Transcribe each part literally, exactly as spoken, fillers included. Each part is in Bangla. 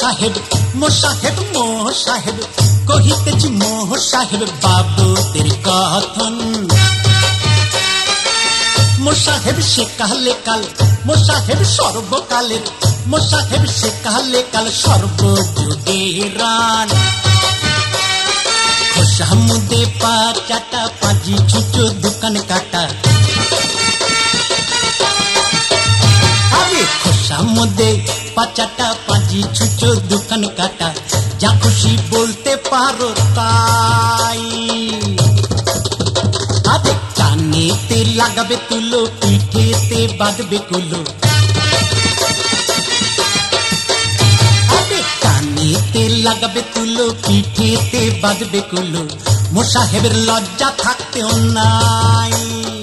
সাহেব মো সাহেব মো সাহেব কহিতেছি মো সাহেব বাবুদের কথন মো সাহেব সে কালে কাল মো সাহেব সর্বকালের মো সাহেব সে কালে কাল সর্বযুগের রান খোসামুদে পা চাটা পাঁজি ছুঁচো দোকান কাটা খোসামুদে পাচাটা পাঁজি ছুঁচো দোকান কাটা যা খুশি বলতে পারো তাই আরে কানেতে লাগাবে তুলো পিঠেতে বাঁধবে কুলো আরে কানেতে লাগাবে তুলো পিঠেতে বাঁধবে কুলো মো সাহেবের লজ্জা থাকতেও নাই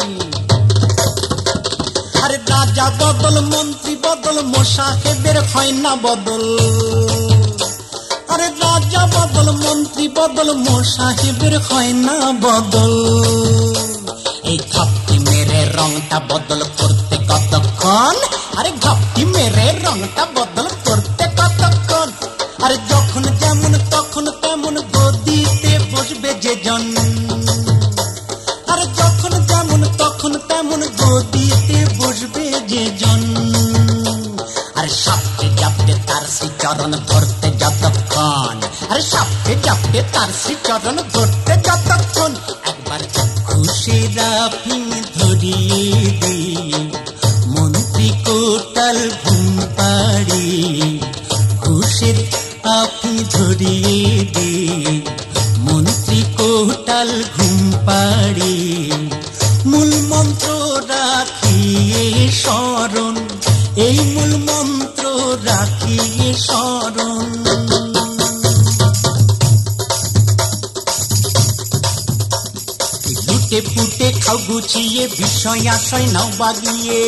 আরে রাজা বদল মন্ত্রী বদল মো সাহেবের হয় না বদল আরে রাজা বদল মন্ত্রী বদল মো সাহেবের হয় না বদল এই ঘাপটি মেরে রংটা বদল করতে কতক্ষণ আরে ঘাপটি মেরে রংটা বদল করতে কতক্ষণ আরে যখন যেমন তখন তেমন গদিতে বসবে যে জন আরে যখন যেমন তখন তেমন গদিতে বসবে যে জন আরে সাপটে জাপটে তার শ্রী চরণ ধরতে যতক্ষণ আরে সাপটে জাপটে তার শ্রী চরণ ধরতে যতক্ষণ একবার খুশির আফিম ধরিয়ে দিয়ে মন্ত্রী কোটাল ঘুম পাড়ি খুশির আফিম ধরিয়ে দিয়ে মন্ত্রী কোটাল ঘুম পাড়ি মূল মন্ত্র রাখিয়ে স্মরণ এই মূল মন্ত্র রাখিয়ে স্মরণ লুটে পুটে খাও গুছিয়ে বিষয় আশয় নাও বাগিয়ে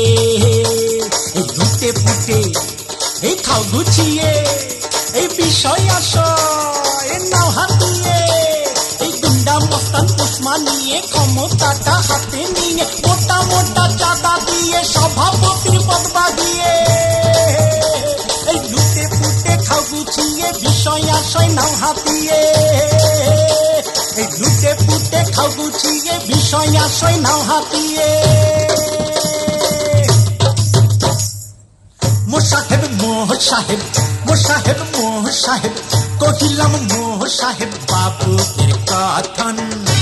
লুটে পুটে এই খাও গুছিয়ে এই বিষয় আশয় নাও হাতিয়ে এই গুন্ডা মস্তান পুষ্মা নিয়ে ক্ষমতাটা হাতে নিয়ে মোটা মোটা চাঁদা দিয়ে সভাপতির পদ বাগিয়ে এই লুটে পুটে খাও গুছিয়ে বিষয় আশয় নাও হাতিয়ে এই লুটে পুটে খাও গুছিয়ে বিষয় আশয় নাও হাতিয়ে মো সাহেব মো সাহেব মো সাহেব মো সাহেব কহিলাম মো সাহেব বাবুদের কথন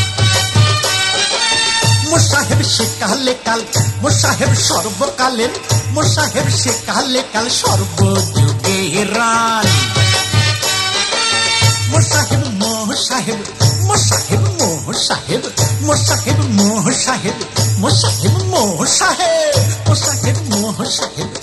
মো সাহেব সে কালে কাল মো সাহেব সর্বকালের মো সাহেব সে কালে কাল সর্বযুগের রান মো সাহেব মো সাহেব মো সাহেব মো সাহেব মো সাহেব মো সাহেব মো সাহেব মো সাহেব মো সাহেব মো সাহেব